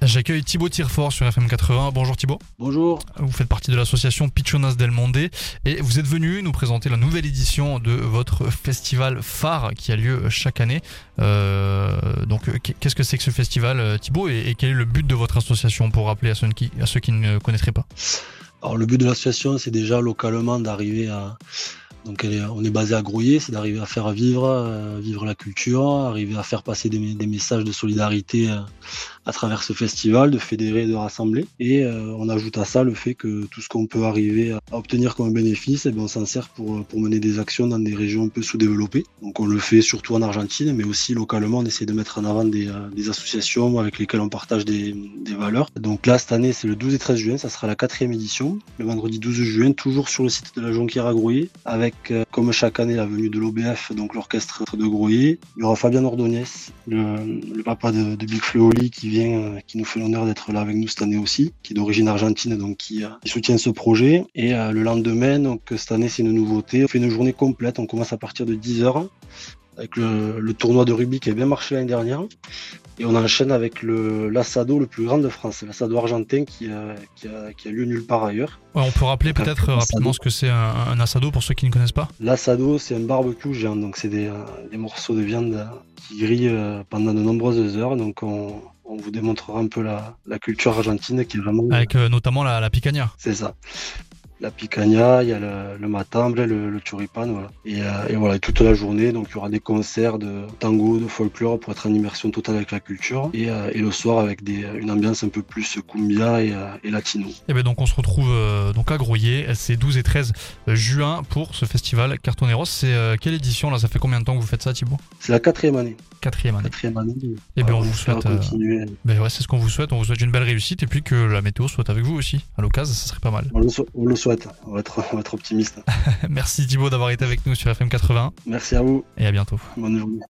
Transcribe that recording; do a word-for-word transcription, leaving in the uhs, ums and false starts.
J'accueille Thibaut Tirefort sur F M quatre-vingts. Bonjour Thibaut. Bonjour. Vous faites partie de l'association Pichonas del Monde et vous êtes venu nous présenter la nouvelle édition de votre festival phare qui a lieu chaque année. Euh, donc qu'est-ce que c'est que ce festival, Thibaut, et, et quel est le but de votre association, pour rappeler à ceux qui, à ceux qui ne connaîtraient pas? Alors le but de l'association, c'est déjà localement d'arriver à... Donc elle est, on est basé à Grouillé, c'est d'arriver à faire vivre, euh, vivre la culture, arriver à faire passer des, des messages de solidarité euh, à travers ce festival, de fédérer, de rassembler. Et euh, on ajoute à ça le fait que tout ce qu'on peut arriver à obtenir comme bénéfice, eh bien, on s'en sert pour, pour mener des actions dans des régions un peu sous-développées. Donc on le fait surtout en Argentine, mais aussi localement, on essaie de mettre en avant des, euh, des associations avec lesquelles on partage des, des valeurs. Donc là, cette année, c'est le douze et treize juin, ça sera la quatrième édition, le vendredi douze juin, toujours sur le site de la Jonquière à Grouillé, avec euh, comme chaque année la venue de l'O B F, donc l'orchestre de Grouillé. Il y aura Fabien Ordonez, le, le papa de, de Big Fleoli, qui vient, euh, qui nous fait l'honneur d'être là avec nous cette année aussi, qui est d'origine argentine, donc qui, euh, qui soutient ce projet. Et euh, le lendemain, donc cette année c'est une nouveauté, on fait une journée complète, on commence à partir de dix heures, avec le, le tournoi de rugby qui a bien marché l'année dernière. Et on enchaîne avec le l'assado le plus grand de France, l'assado argentin qui a, qui, a, qui a lieu nulle part ailleurs. Ouais, on peut rappeler donc, peut-être rapidement ce que c'est un, un assado pour ceux qui ne connaissent pas. L'assado, c'est un barbecue géant, donc c'est des, des morceaux de viande qui grillent pendant de nombreuses heures. Donc on, on vous démontrera un peu la, la culture argentine qui est vraiment... Avec euh, notamment la, la picanha. C'est ça. La picanha, il y a le, le matambre, le, le choripan, voilà. Et, euh, et voilà, toute la journée, donc il y aura des concerts de tango, de folklore pour être en immersion totale avec la culture. Et, euh, et le soir avec des, une ambiance un peu plus cumbia et, euh, et latino. Et bien donc on se retrouve euh, donc à Grouillé, c'est douze et treize juin pour ce festival Cartoneros. C'est euh, quelle édition là? Ça fait combien de temps que vous faites ça, Thibaut? C'est la quatrième année. Quatrième année. Quatrième année. Et bien on vous souhaite. Continuer. Euh, ben ouais, c'est ce qu'on vous souhaite. On vous souhaite une belle réussite et puis que la météo soit avec vous aussi. À l'occasion, ça serait pas mal. On le, so- on le souhaite. On va être, on va être optimiste. Merci Thibaut d'avoir été avec nous sur F M quatre-vingts. Merci à vous. Et à bientôt. Bonne journée.